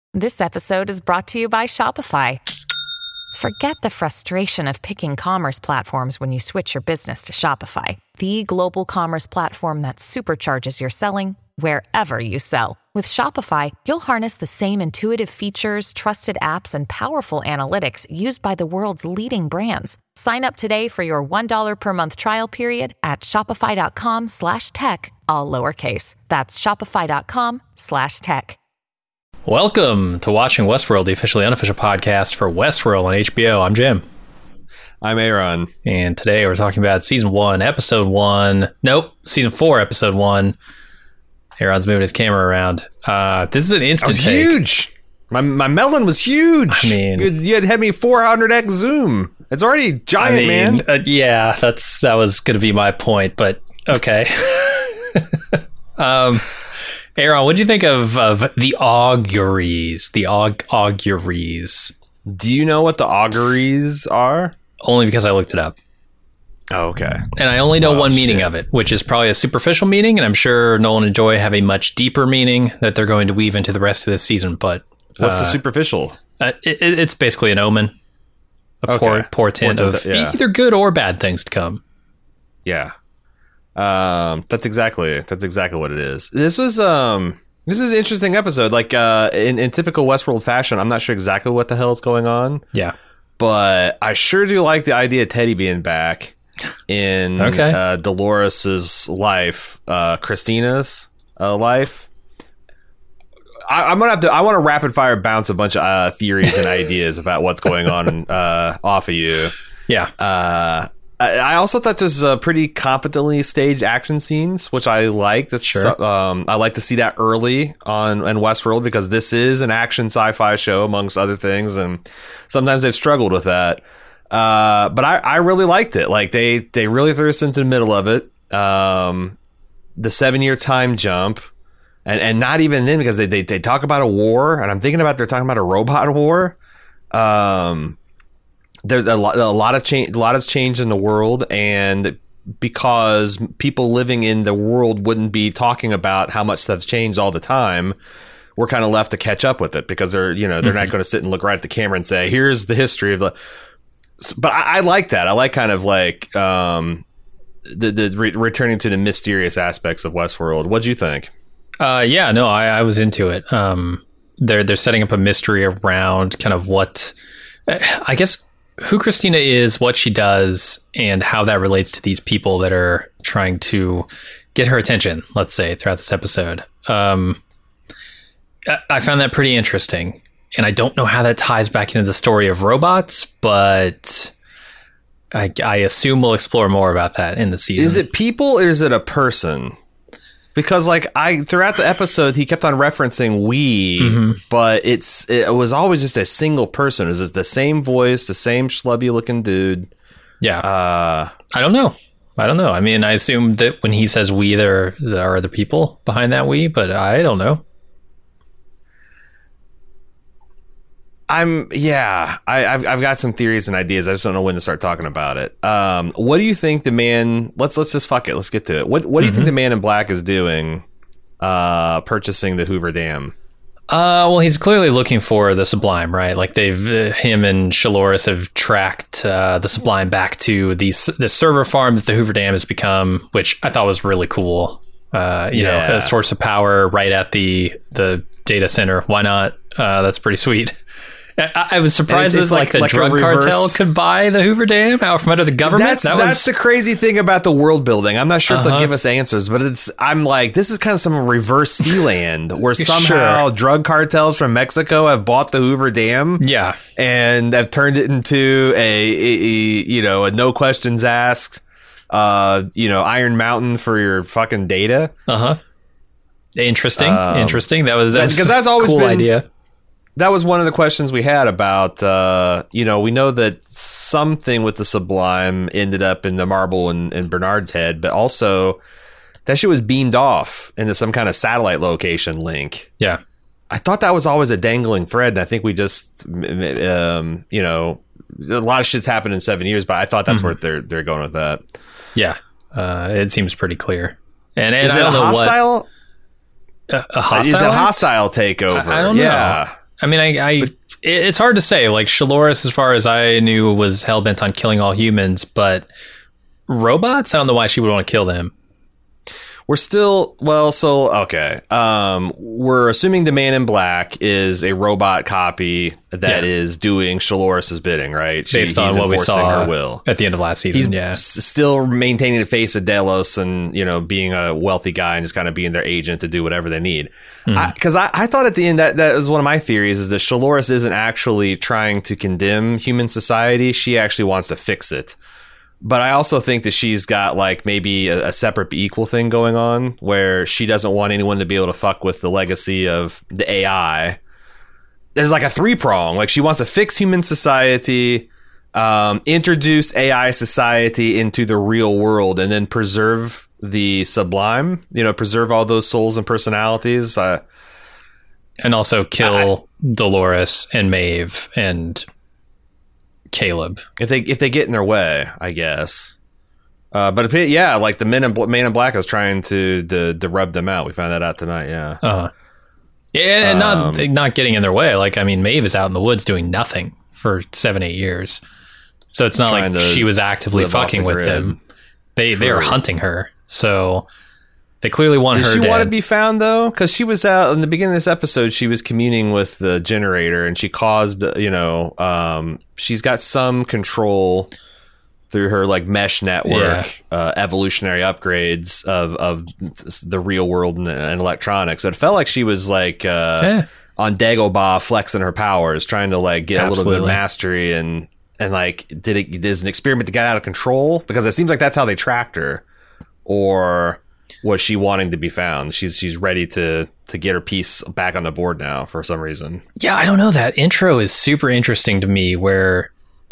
This episode is brought to you by Shopify. Forget the frustration of picking commerce platforms when you switch your business to Shopify, the global commerce platform that supercharges your selling wherever you sell. With Shopify, you'll harness the same intuitive features, trusted apps, and powerful analytics used by the world's leading brands. Sign up today for your $1 per month trial period at shopify.com/tech, all lowercase. That's shopify.com/tech. Welcome to Watching Westworld, the officially unofficial podcast for Westworld on HBO. I'm Jim. I'm Aaron. And today we're talking about Season 1, Episode 1. Nope, Season 4, Episode 1. Aaron's moving his camera around. This is an instant take. Huge. My melon was huge. I mean, you had me 400x zoom. It's already giant, man. Yeah, that was going to be my point, but okay. Aaron, what do you think of the auguries? The auguries. Do you know what the auguries are? Only because I looked it up. Oh, okay. And I only know one meaning of it, which is probably a superficial meaning, and I'm sure Nolan and Joy have a much deeper meaning that they're going to weave into the rest of this season. But what's the superficial? It's basically an omen, a portent of either good or bad things to come. Yeah. That's exactly what it is. This is an interesting episode. Like in typical Westworld fashion, I'm not sure exactly what the hell is going on. Yeah, but I sure do like the idea of Teddy being back in Dolores's life, Christina's life. I want to rapid fire bounce a bunch of theories and ideas about what's going on off of you. Yeah. I also thought this was pretty competently staged action scenes, which I like. That's sure. I like to see that early on in Westworld because this is an action sci-fi show amongst other things, and sometimes they've struggled with that. But I really liked it. Like they really threw us into the middle of it. The 7-year time jump, and not even then because they talk about a war, and I'm thinking about they're talking about a robot war. There's a lot of change. A lot has changed in the world, and because people living in the world wouldn't be talking about how much stuff's changed all the time, we're kind of left to catch up with it because they're not going to sit and look right at the camera and say, "Here's the history of the." But I like that. I like kind of like the returning to the mysterious aspects of Westworld. What'd you think? Yeah, no, I was into it. They're setting up a mystery around kind of what, I guess, who Christina is, what she does, and how that relates to these people that are trying to get her attention, let's say, throughout this episode. I found that pretty interesting, and I don't know how that ties back into the story of robots, but I assume we'll explore more about that in the season. Is it people or is it a person? Because throughout the episode, he kept on referencing we, but it was always just a single person. Is it the same voice, the same schlubby looking dude? Yeah. I don't know. I mean, I assume that when he says we, there are other people behind that we, but I don't know. I've got some theories and ideas. I just don't know when to start talking about it. What do you think the man? Let's just fuck it. Let's get to it. What do you think the Man in Black is doing? Purchasing the Hoover Dam. Well, he's clearly looking for the Sublime, right? Like him and Shaloris have tracked the Sublime back to the server farm that the Hoover Dam has become, which I thought was really cool. Know, a source of power right at the data center. Why not? That's pretty sweet. I was surprised that the drug cartel could buy the Hoover Dam out from under the government. That's the crazy thing about the world building. I'm not sure if they'll give us answers, but I'm like, this is kind of some reverse Sealand where somehow drug cartels from Mexico have bought the Hoover Dam, and have turned it into a no questions asked, Iron Mountain for your fucking data. Interesting. That's because that's always cool been idea. That was one of the questions we had about, we know that something with the Sublime ended up in the marble in Bernard's head, but also that shit was beamed off into some kind of satellite location link. Yeah. I thought that was always a dangling thread, and I think we just, a lot of shit's happened in 7 years, but I thought that's where they're going with that. Yeah. It seems pretty clear. And is I it don't a know hostile? A hostile? Is it a hostile takeover? I don't know. Yeah. I mean, it's hard to say. Like, Shaloris, as far as I knew, was hell-bent on killing all humans, but robots? I don't know why she would want to kill them. We're still, okay. We're assuming the Man in Black is a robot copy that is doing Shaloris's bidding, right? Based on what we saw her will. At the end of last season, He's still maintaining the face of Delos and, being a wealthy guy and just kind of being their agent to do whatever they need. Because I thought at the end that was one of my theories, is that Shaloris isn't actually trying to condemn human society. She actually wants to fix it. But I also think that she's got like maybe a separate but equal thing going on where she doesn't want anyone to be able to fuck with the legacy of the AI. There's like a 3-prong. Like, she wants to fix human society, introduce AI society into the real world, and then preserve the sublime, preserve all those souls and personalities. And also kill Dolores and Maeve and Caleb if they get in their way, I guess. But like the Man in Black is trying to rub them out. We found that out tonight. And not getting in their way. Like, I mean, Maeve is out in the woods doing nothing for 7-8 years, so it's not like she was actively fucking with them. They are hunting her, so they clearly want her dead. Does she want to be found, though? Because she was out in the beginning of this episode. She was communing with the generator, and she caused, she's got some control through her like mesh network, evolutionary upgrades of the real world and electronics. So it felt like she was like on Dagobah flexing her powers, trying to like get a little bit of mastery and like is an experiment to get out of control? Because it seems like that's how they tracked her. Or was she wanting to be found? She's ready to get her piece back on the board now for some reason. Yeah, I don't know. That intro is super interesting to me where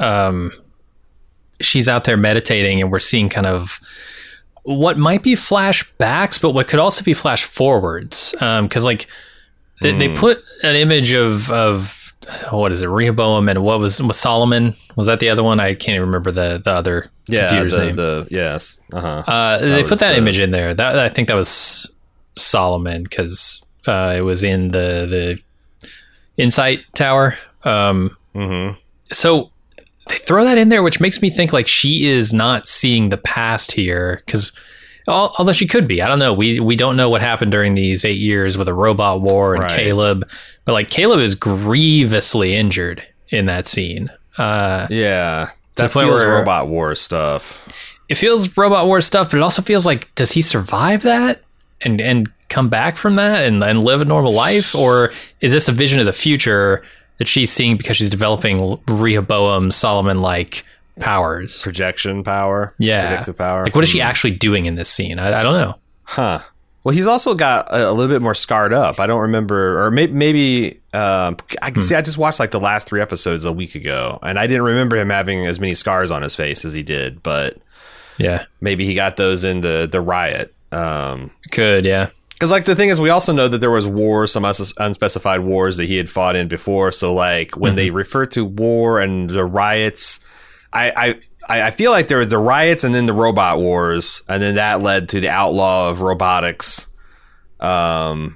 she's out there meditating and we're seeing kind of what might be flashbacks, but what could also be flash forwards. Because like they put an image of what is it, Rehoboam, and what was Solomon? Was that the other one? I can't even remember the other computer's name. They put that image in there. That I think that was Solomon because it was in the Insight Tower. So they throw that in there, which makes me think like she is not seeing the past here, because although she could be, I don't know. We don't know what happened during these 8 years with a robot war and Caleb, but like Caleb is grievously injured in that scene. That feels robot war stuff. It feels robot war stuff, but it also feels like, does he survive that and come back from that and live a normal life? Or is this a vision of the future that she's seeing because she's developing Rehoboam Solomon-like powers? Projection power? Predictive power? Like, what is she actually doing in this scene? I don't know. Huh. Well, he's also got a little bit more scarred up. I don't remember, or maybe I can see. I just watched like the last 3 episodes a week ago, and I didn't remember him having as many scars on his face as he did. But maybe he got those in the riot. Because like the thing is, we also know that there was wars, some unspecified wars that he had fought in before. So like when they refer to war and the riots, I feel like there were the riots and then the robot wars, and then that led to the outlaw of robotics. Do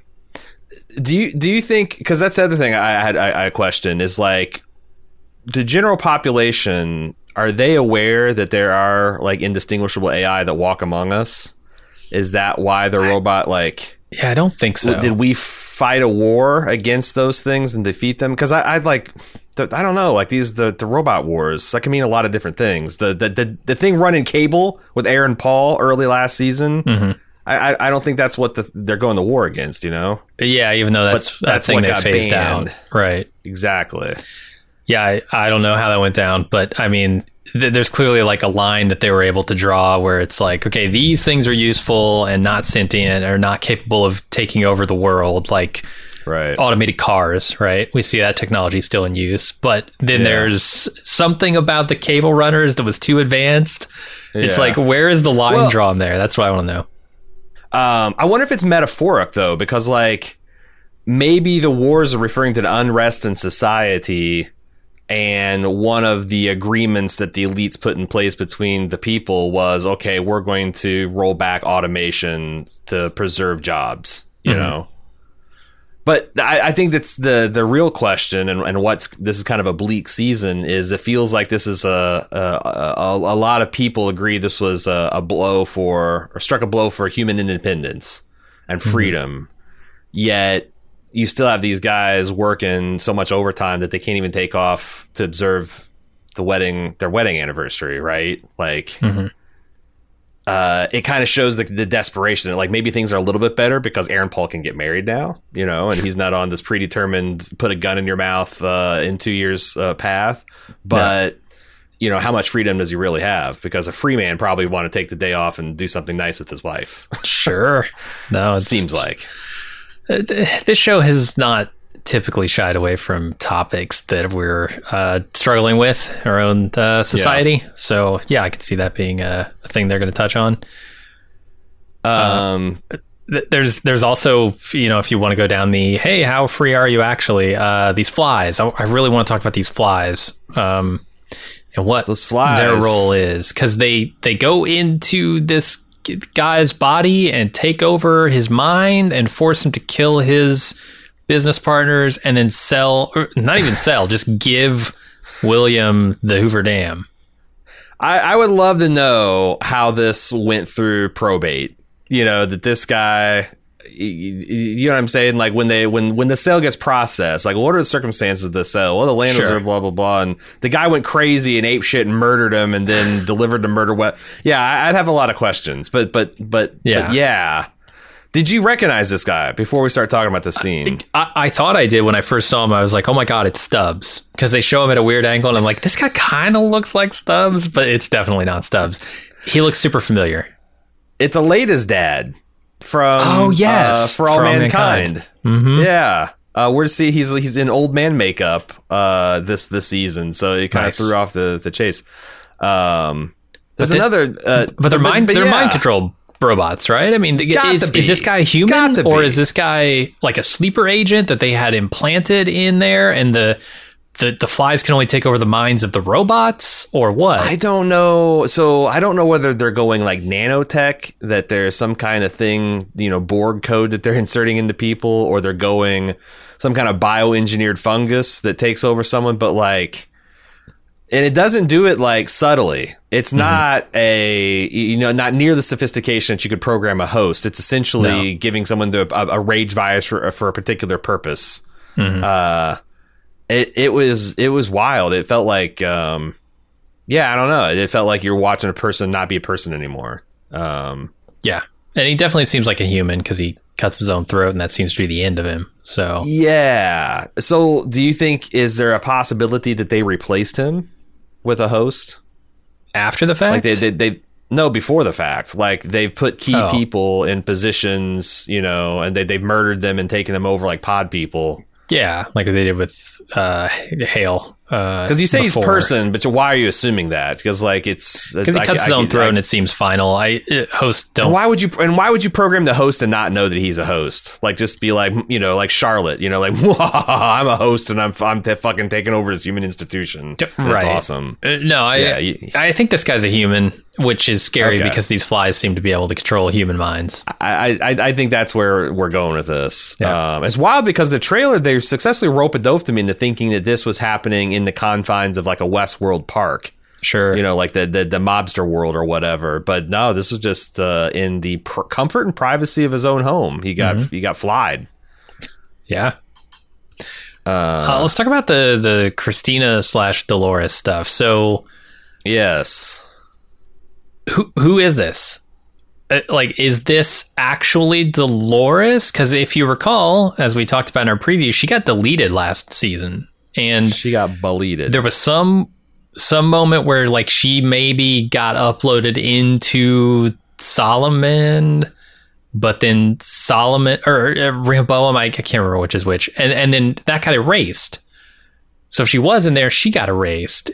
you think? Because that's the other thing I question is like the general population. Are they aware that there are like indistinguishable AI that walk among us? Is that why the robot like? Yeah, I don't think so. Did we fight a war against those things and defeat them? Because I don't know, like the robot wars. That can mean a lot of different things. The thing running Cable with Aaron Paul early last season. I don't think that's what they're going to war against. Yeah, even though that's thing they phased out. Right. Exactly. Yeah, I don't know how that went down, but I mean, there's clearly like a line that they were able to draw where it's like, okay, these things are useful and not sentient or not capable of taking over the world, like automated cars, right? We see that technology still in use, but then there's something about the Cable runners that was too advanced. It's like, where is the line drawn there? That's what I want to know. I wonder if it's metaphoric though, because like maybe the wars are referring to the unrest in society. And one of the agreements that the elites put in place between the people was, okay, we're going to roll back automation to preserve jobs, you know? But I think that's the real question, and this is kind of a bleak season. Is it feels like this is a lot of people agree this was a blow or struck a blow for human independence and freedom. Yet you still have these guys working so much overtime that they can't even take off to observe their wedding anniversary, right? Like. It kind of shows the desperation. Like maybe things are a little bit better because Aaron Paul can get married now, and he's not on this predetermined put a gun in your mouth in 2 years path. But how much freedom does he really have? Because a free man probably want to take the day off and do something nice with his wife. Sure. No, it seems like this show has not typically shied away from topics that we're struggling with in our own society. Yeah. So yeah, I could see that being a thing they're going to touch on. There's also, if you want to go down the, hey, how free are you actually? These flies. I really want to talk about these flies. And what those flies, their role is, because they go into this guy's body and take over his mind and force him to kill his business partners and then just give William the Hoover Dam. I would love to know how this went through probate. That this guy, you know what I'm saying? Like when the sale gets processed, like what are the circumstances of the sale? Well, the land was there, blah, blah, blah. And the guy went crazy and ape shit and murdered him and then delivered the murder. Yeah, I'd have a lot of questions, but yeah. Did you recognize this guy before we start talking about the scene? I thought I did when I first saw him. I was like, oh my God, it's Stubbs. Because they show him at a weird angle. And I'm like, this guy kind of looks like Stubbs, but it's definitely not Stubbs. He looks super familiar. It's Aleda's dad from For All Mankind. Mm-hmm. Yeah. We're to see he's in old man makeup this season. So it kind of threw off the chase. There's another... but they're mind control robots, right? I mean, is this guy human, or is this guy like a sleeper agent that they had implanted in there, and the flies can only take over the minds of the robots, or what? I don't know. So I don't know whether they're going like nanotech, that there's some kind of thing, Borg code that they're inserting into people, or they're going some kind of bioengineered fungus that takes over someone, but like... And it doesn't do it like subtly. It's not not near the sophistication that you could program a host. It's essentially giving someone a rage virus for a particular purpose. Mm-hmm. It was wild. It felt like, I don't know. It felt like you're watching a person not be a person anymore. Yeah. And he definitely seems like a human because he cuts his own throat, and that seems to be the end of him. So yeah. So do you think, is there a possibility that they replaced him with a host after the fact? Like before the fact. Like they've put key people in positions, and they've murdered them and taken them over like pod people. Yeah, like they did with Hale. Because you say he's person, but why are you assuming that? Because like he cuts his own throat and it seems final. Hosts don't. And why would you program the host and not know that he's a host? Like just be like like Charlotte, like I'm a host and I'm fucking taking over this human institution. That's right. Awesome. I think this guy's a human, which is scary because these flies seem to be able to control human minds. I think that's where we're going with this. Yeah. It's wild because the trailer, they successfully rope-a-doped him into thinking that this was happening in the confines of like a Westworld park. Sure. Like the mobster world or whatever. But no, this was just in the comfort and privacy of his own home. He got flied. Yeah. Let's talk about the Christina / Dolores stuff. So yes. Who is this? Is this actually Dolores? Because if you recall, as we talked about in our preview, she got deleted last season, and she got deleted. There was some moment where like she maybe got uploaded into Solomon, but then Solomon or Rehoboam, I can't remember which is which, and then that got erased. So if she was in there, she got erased.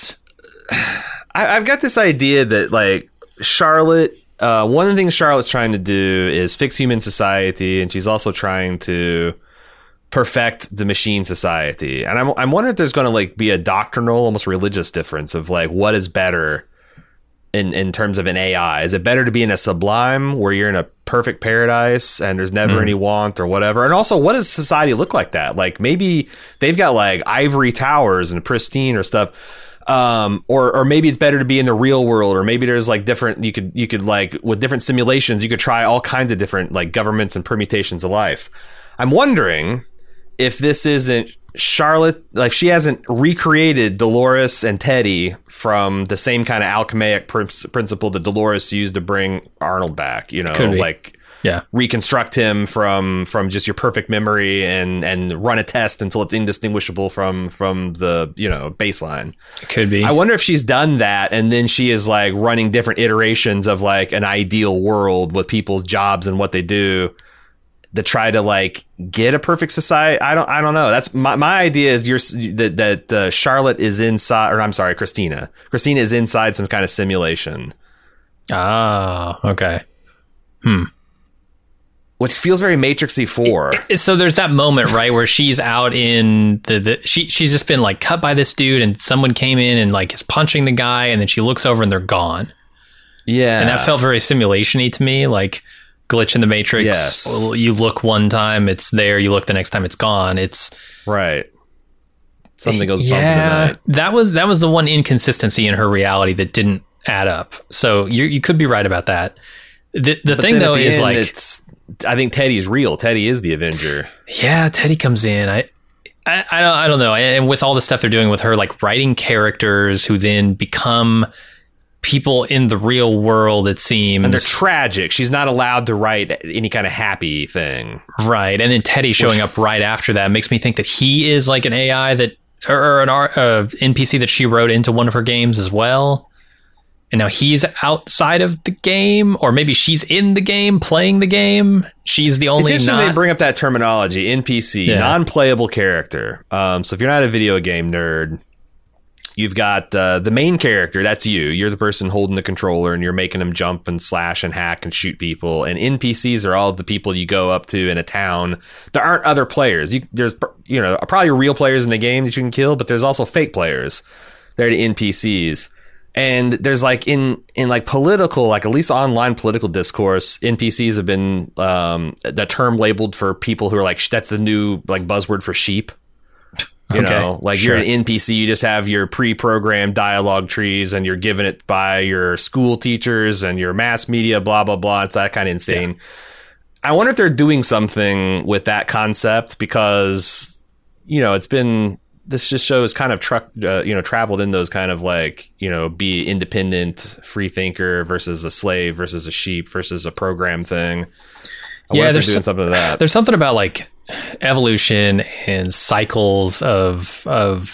I've got this idea that like Charlotte, one of the things Charlotte's trying to do is fix human society, and she's also trying to perfect the machine society. And I'm wondering if there's going to like be a doctrinal, almost religious difference of like what is better in terms of an AI? Is it better to be in a sublime where you're in a perfect paradise and there's never any want or whatever? And also, what does society look like that? Like maybe they've got like ivory towers and pristine or stuff. Or maybe it's better to be in the real world, or maybe there's like different, you could like with different simulations, you could try all kinds of different like governments and permutations of life. I'm wondering if this isn't Charlotte, like she hasn't recreated Dolores and Teddy from the same kind of alchemic principle that Dolores used to bring Arnold back, you know, like reconstruct him from just your perfect memory and run a test until it's indistinguishable from the, you know, baseline. It could be. I wonder if she's done that and then she is like running different iterations of like an ideal world with people's jobs and what they do to try to like get a perfect society. I don't know. That's my idea is that Charlotte is inside, or I'm sorry, Christina is inside some kind of simulation. Okay. Which feels very Matrixy 4. So there's that moment, right, where she's out in she's just been like cut by this dude and someone came in and like is punching the guy and then she looks over and they're gone. Yeah. And that felt very simulation-y to me, like glitch in the Matrix. Yes. You look one time, it's there. You look the next time, it's gone. It's right. Something goes bump in the night. That was the one inconsistency in her reality that didn't add up. So you could be right about that. The thing though is like, I think Teddy's real. Teddy is the Avenger. Yeah, Teddy comes in. I don't know. And with all the stuff they're doing with her, like writing characters who then become people in the real world, it seems. And they're tragic. She's not allowed to write any kind of happy thing. Right. And then Teddy showing up right after that makes me think that he is like an AI that, or an NPC that she wrote into one of her games as well. And now he's outside of the game, or maybe she's in the game playing the game. She's the only. It's interesting they bring up that terminology, NPC, non-playable character. So if you're not a video game nerd, you've got the main character. That's you. You're the person holding the controller, and you're making them jump and slash and hack and shoot people. And NPCs are all the people you go up to in a town. There aren't other players. There's probably real players in the game that you can kill, but there's also fake players. They're the NPCs. And there's like in like political, like at least online political discourse, NPCs have been the term labeled for people who are like, that's the new like buzzword for sheep. You know, like sure. You're an NPC, you just have your pre-programmed dialogue trees and you're given it by your school teachers and your mass media, blah, blah, blah. It's that kind of insane. Yeah. I wonder if they're doing something with that concept because, you know, this just shows kind of traveled in those kind of like, you know, be independent free thinker versus a slave versus a sheep versus a program thing. They're doing something to that. There's something about like evolution and cycles of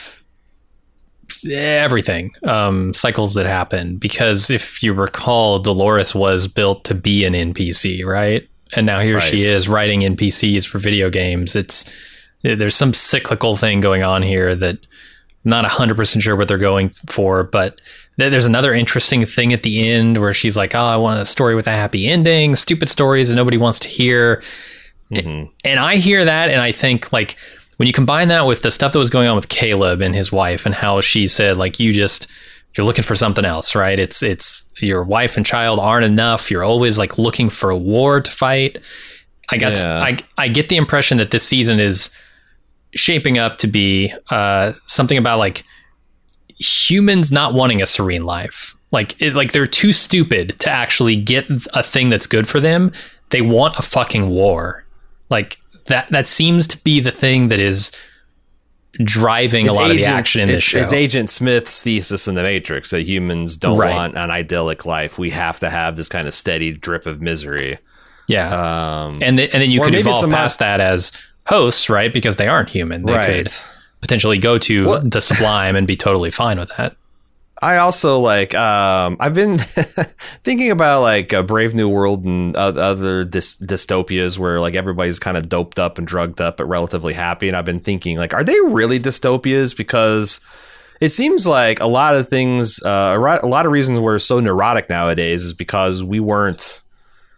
everything, cycles that happen, because if you recall, Dolores was built to be an NPC, right? And now here she is writing NPCs for video games. There's some cyclical thing going on here that I'm not 100% sure what they're going for, but there's another interesting thing at the end where she's like, oh, I want a story with a happy ending, stupid stories that nobody wants to hear. Mm-hmm. And I hear that and I think like when you combine that with the stuff that was going on with Caleb and his wife and how she said like you're looking for something else, right? It's your wife and child aren't enough. You're always like looking for a war to fight. I get the impression that this season is shaping up to be something about like humans not wanting a serene life. Like they're too stupid to actually get a thing that's good for them. They want a fucking war. Like that seems to be the thing that is driving a lot of the action in this show. It's Agent Smith's thesis in The Matrix that humans don't want an idyllic life. We have to have this kind of steady drip of misery. Yeah. And then you could evolve past that as hosts, right? Because they aren't human. They could potentially go to the sublime and be totally fine with that. I also like, I've been thinking about like Brave New World and other dystopias where like everybody's kind of doped up and drugged up, but relatively happy. And I've been thinking like, are they really dystopias? Because it seems like a lot of things, a lot of reasons we're so neurotic nowadays is because we weren't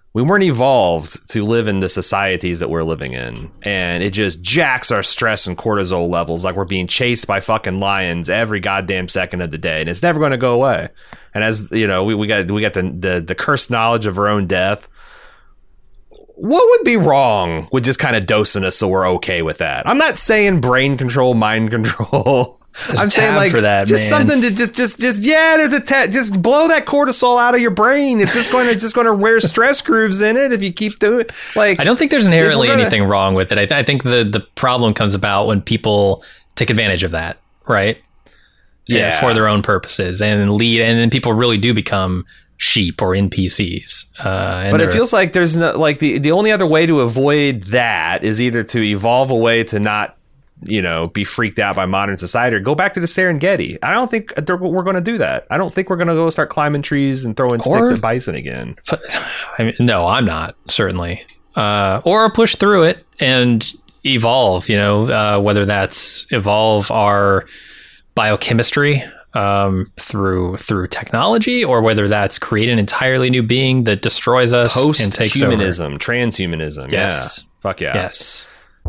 We weren't evolved to live in the societies that we're living in, and it just jacks our stress and cortisol levels like we're being chased by fucking lions every goddamn second of the day, and it's never going to go away. And as you know, we got the cursed knowledge of our own death. What would be wrong with just kind of dosing us so we're okay with that? I'm not saying brain control, mind control. I'm saying like for that, just man. something to just yeah. There's a just blow that cortisol out of your brain. It's just going to wear stress grooves in it if you keep doing it. Like I don't think there's inherently anything wrong with it. I think the problem comes about when people take advantage of that, right? Yeah, for their own purposes and then people really do become sheep or NPCs. But it feels like there's no like the only other way to avoid that is either to evolve a way to not, you know, be freaked out by modern society or go back to the Serengeti. I don't think we're going to do that. I don't think we're going to go start climbing trees and throwing sticks at bison again. I mean, no, I'm not, certainly. Or push through it and evolve, you know, whether that's evolve our biochemistry through technology, or whether that's create an entirely new being that destroys us and takes over. Post-humanism, transhumanism. Yes. Yeah. Fuck yeah. Yes.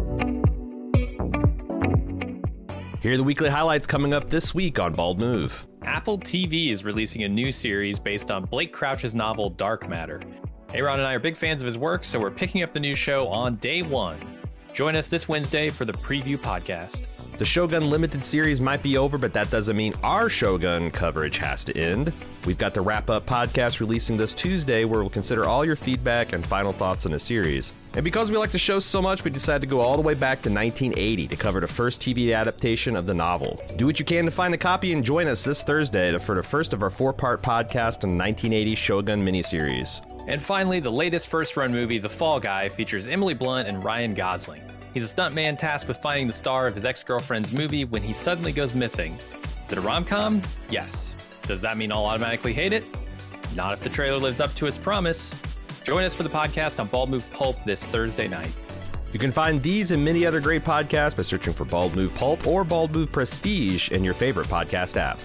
Here are the weekly highlights coming up this week on Bald Move. Apple TV is releasing a new series based on Blake Crouch's novel Dark Matter. Aaron and I are big fans of his work, so we're picking up the new show on day one. Join us this Wednesday for the preview podcast. The Shogun Limited series might be over, but that doesn't mean our Shogun coverage has to end. We've got the wrap-up podcast releasing this Tuesday, where we'll consider all your feedback and final thoughts on the series. And because we like the show so much, we decided to go all the way back to 1980 to cover the first TV adaptation of the novel. Do what you can to find a copy and join us this Thursday for the first of our 4-part podcast on the 1980 Shogun miniseries. And finally, the latest first-run movie, The Fall Guy, features Emily Blunt and Ryan Gosling. He's a stuntman tasked with finding the star of his ex-girlfriend's movie when he suddenly goes missing. Is it a rom-com? Yes. Does that mean I'll automatically hate it? Not if the trailer lives up to its promise. Join us for the podcast on Bald Move Pulp this Thursday night. You can find these and many other great podcasts by searching for Bald Move Pulp or Bald Move Prestige in your favorite podcast app.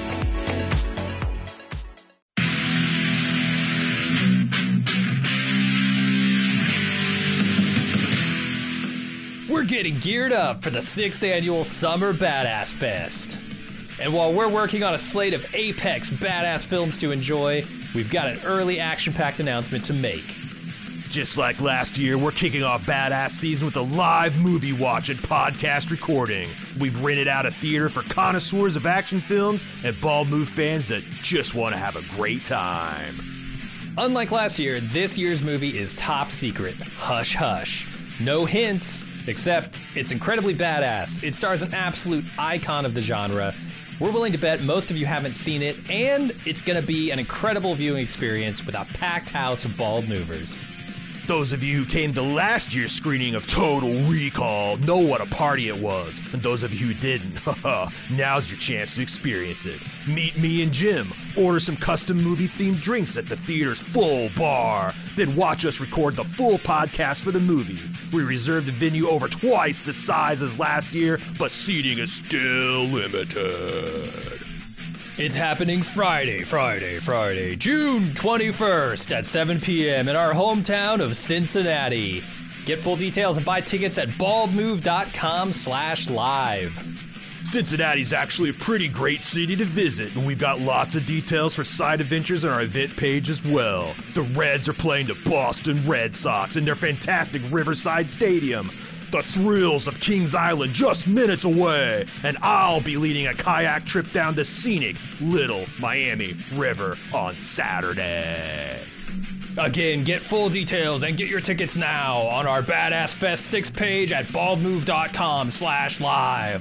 We're getting geared up for the 6th annual Summer Badass Fest. And while we're working on a slate of apex badass films to enjoy, we've got an early action-packed announcement to make. Just like last year, we're kicking off Badass Season with a live movie watch and podcast recording. We've rented out a theater for connoisseurs of action films and Bald Move fans that just want to have a great time. Unlike last year, this year's movie is top secret. Hush hush. No hints, except it's incredibly badass. It stars an absolute icon of the genre. We're willing to bet most of you haven't seen it, and it's going to be an incredible viewing experience with a packed house of bald movers. Those of you who came to last year's screening of Total Recall know what a party it was. And those of you who didn't, now's your chance to experience it. Meet me and Jim, order some custom movie-themed drinks at the theater's full bar, then watch us record the full podcast for the movie. We reserved the venue over twice the size as last year, but seating is still limited. It's happening Friday, June 21st at 7 p.m. in our hometown of Cincinnati. Get full details and buy tickets at baldmove.com/live. Cincinnati's actually a pretty great city to visit, and we've got lots of details for side adventures on our event page as well. The Reds are playing the Boston Red Sox in their fantastic Riverside Stadium. The thrills of Kings Island just minutes away, and I'll be leading a kayak trip down the scenic Little Miami River on Saturday. Again, get full details and get your tickets now on our Badass Fest 6 page at baldmove.com/live.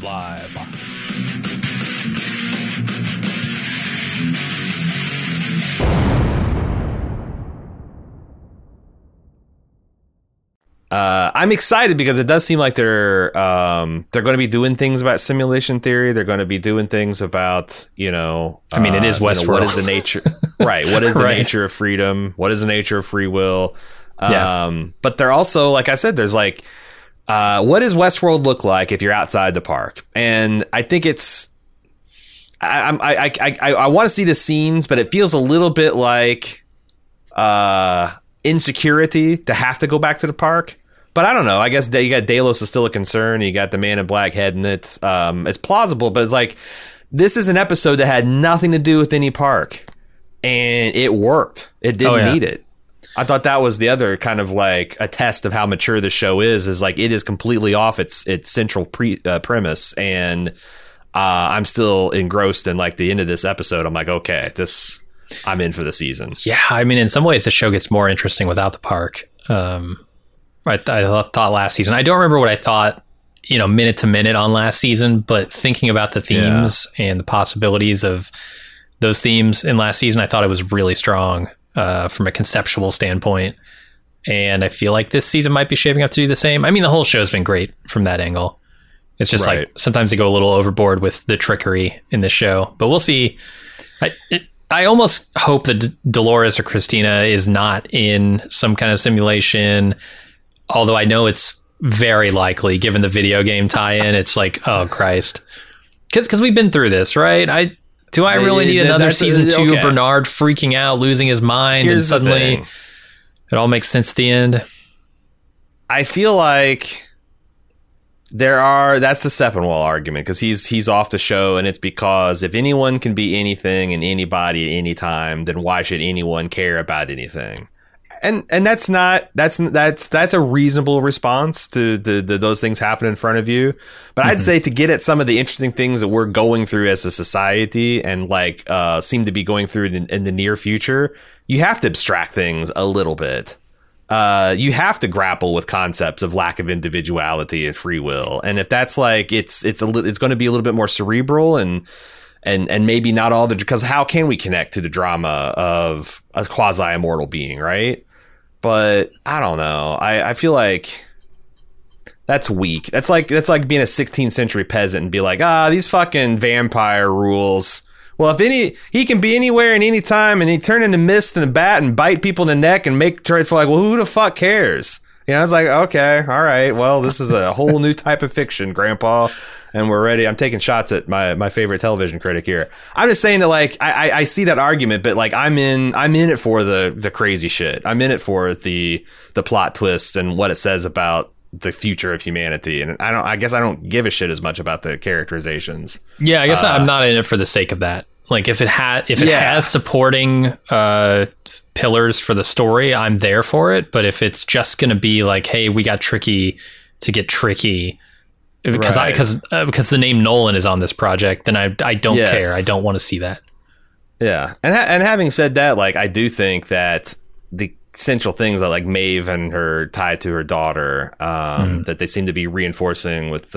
I'm excited because it does seem like they're going to be doing things about simulation theory. They're going to be doing things about, you know, I mean, it is Westworld. What is the nature? Right. What is the nature of freedom? What is the nature of free will? But they're also, like I said, there's like, what does Westworld look like if you're outside the park? And I think it's, I want to see the scenes, but it feels a little bit like, insecurity to have to go back to the park. But I don't know. I guess you got Delos is still a concern. You got the Man in Black heading it. It's plausible, but it's like this is an episode that had nothing to do with any park, and it worked. It didn't need it. I thought that was the other kind of like a test of how mature the show is like it is completely off its central premise, and I'm still engrossed in like the end of this episode. I'm like, okay, I'm in for the season. Yeah, I mean, in some ways, the show gets more interesting without the park. I thought last season. I don't remember what I thought, minute to minute on last season, but thinking about the themes and the possibilities of those themes in last season, I thought it was really strong from a conceptual standpoint. And I feel like this season might be shaping up to do the same. I mean, the whole show's been great from that angle. It's just like sometimes they go a little overboard with the trickery in this show, but we'll see. I almost hope that Dolores or Christina is not in some kind of simulation. Although I know it's very likely, given the video game tie-in. It's like, oh Christ, because we've been through this, right? Do I really need another season 2 of Bernard freaking out, losing his mind, and suddenly it all makes sense at the end? I feel like that's the Sepinwall argument, because he's off the show, and it's because if anyone can be anything and anybody at any time, then why should anyone care about anything? And that's a reasonable response to those things happen in front of you. But I'd say to get at some of the interesting things that we're going through as a society and like seem to be going through in the near future, you have to abstract things a little bit. You have to grapple with concepts of lack of individuality and free will. And if that's like it's going to be a little bit more cerebral and maybe not all because how can we connect to the drama of a quasi immortal being, right? But I don't know. I feel like that's weak. That's like being a 16th century peasant and be like, these fucking vampire rules. Well, he can be anywhere and any time, and he turn into mist and a bat and bite people in the neck and make trade for like, well, who the fuck cares? It's like, okay, all right. Well, this is a whole new type of fiction, Grandpa. And we're ready. I'm taking shots at my favorite television critic here. I'm just saying that, like, I see that argument, but like, I'm in it for the crazy shit. I'm in it for the plot twist and what it says about the future of humanity. And I guess I don't give a shit as much about the characterizations. Yeah, I guess I'm not in it for the sake of that. Like, if it has supporting pillars for the story, I'm there for it. But if it's just going to be like, hey, we got tricky to get tricky. Because the name Nolan is on this project, then I don't care. I don't want to see that. Yeah, and having said that, like, I do think that the central things that like Maeve and her tie to her daughter, that they seem to be reinforcing with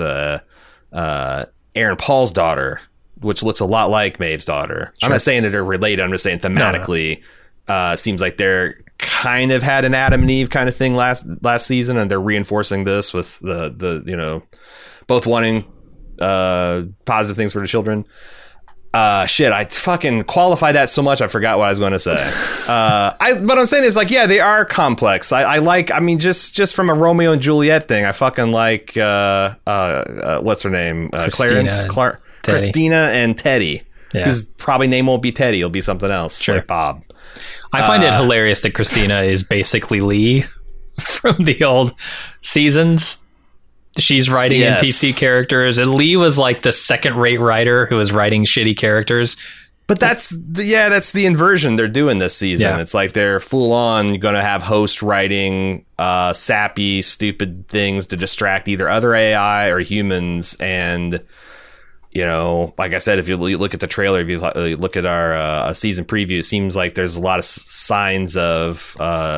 Aaron Paul's daughter, which looks a lot like Maeve's daughter. Sure. I'm not saying that they're related. I'm just saying thematically, seems like they're kind of had an Adam and Eve kind of thing last season, and they're reinforcing this with the both wanting positive things for the children. Shit, I fucking qualified that so much I forgot what I was going to say. What I'm saying is, like, yeah, they are complex. I mean, just from a Romeo and Juliet thing, I fucking like what's her name? Christina and Teddy. Yeah. Whose probably name won't be Teddy, it'll be something else. Sure. Like Bob. I find it hilarious that Christina is basically Lee from the old seasons. She's writing NPC characters, and Lee was like the second-rate writer who was writing shitty characters. But that's the inversion they're doing this season. Yeah. It's like they're full on going to have host writing sappy, stupid things to distract either other AI or humans. And, like I said, if you look at the trailer, if you look at our season preview, it seems like there's a lot of signs of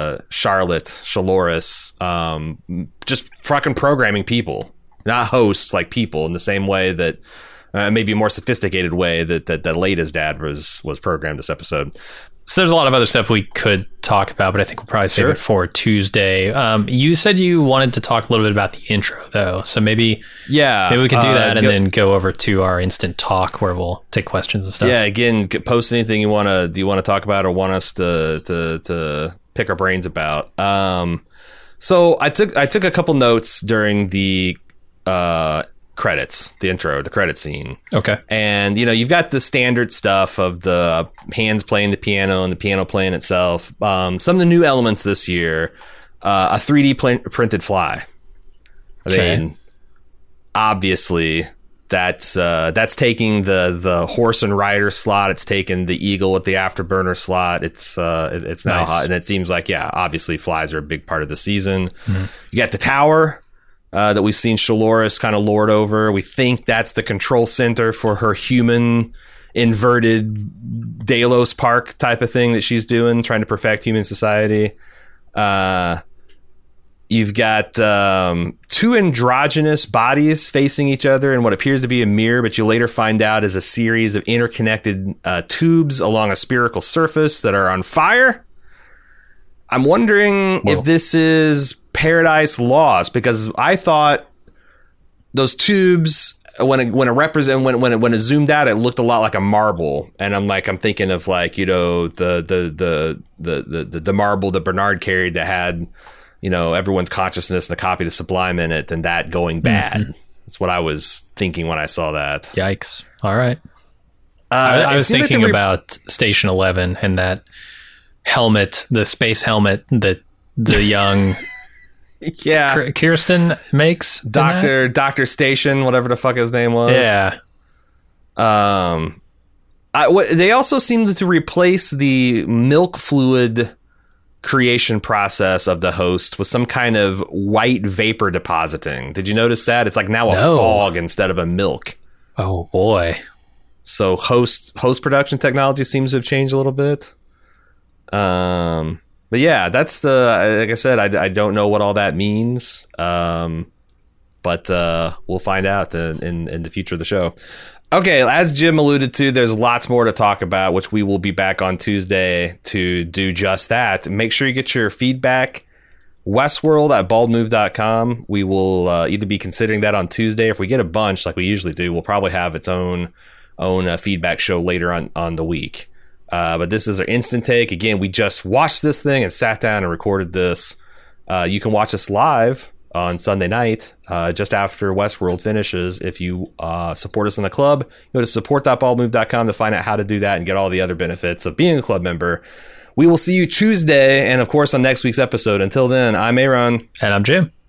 Shaloris just fucking programming people, not hosts, like people, in the same way that maybe a more sophisticated way that Lada's dad was programmed this episode. So there's a lot of other stuff we could talk about, but I think we'll probably save it for Tuesday. You said you wanted to talk a little bit about the intro, though. So maybe we can do that and then go over to our instant talk where we'll take questions and stuff. Yeah, again, post anything you want to talk about or want us to pick our brains about. So I took a couple notes during the credits, the intro, the credit scene. Okay. And, you've got the standard stuff of the hands playing the piano and the piano playing itself. Some of the new elements this year, a 3D printed fly. Okay. I mean, obviously, that's taking the horse and rider slot. It's taken the eagle with the afterburner slot. It's now Nice. hot, and it seems like, obviously flies are a big part of the season. Mm-hmm. You got the tower. That we've seen Shaloris kind of lord over. We think that's the control center for her human inverted Delos Park type of thing that she's doing, trying to perfect human society. You've got two androgynous bodies facing each other in what appears to be a mirror, but you later find out is a series of interconnected tubes along a spherical surface that are on fire. I'm wondering if this is Paradise Lost, because I thought those tubes, when it zoomed out, it looked a lot like a marble, and I'm thinking of the marble that Bernard carried that had everyone's consciousness and a copy of the Sublime in it, and that going bad. Mm-hmm. That's what I was thinking when I saw that. Yikes! All right, I was thinking about Station 11 and that helmet, the space helmet that the young Kirsten makes. Dr. Station, whatever the fuck his name was. Yeah. They also seemed to replace the milk fluid creation process of the host with some kind of white vapor depositing. Did you notice that? It's now a fog instead of a milk. Oh boy. So host production technology seems to have changed a little bit. But yeah, that's like I said, I don't know what all that means. But we'll find out in the future of the show. Okay, as Jim alluded to, there's lots more to talk about, which we will be back on Tuesday to do just that. Make sure you get your feedback. Westworld at baldmove.com. We will either be considering that on Tuesday. If we get a bunch like we usually do, we'll probably have its own feedback show later on the week. But this is our instant take. Again, we just watched this thing and sat down and recorded this. You can watch us live on Sunday night, just after Westworld finishes. If you support us in the club, go to support.baldmove.com to find out how to do that and get all the other benefits of being a club member. We will see you Tuesday and, of course, on next week's episode. Until then, I'm Aaron. And I'm Jim.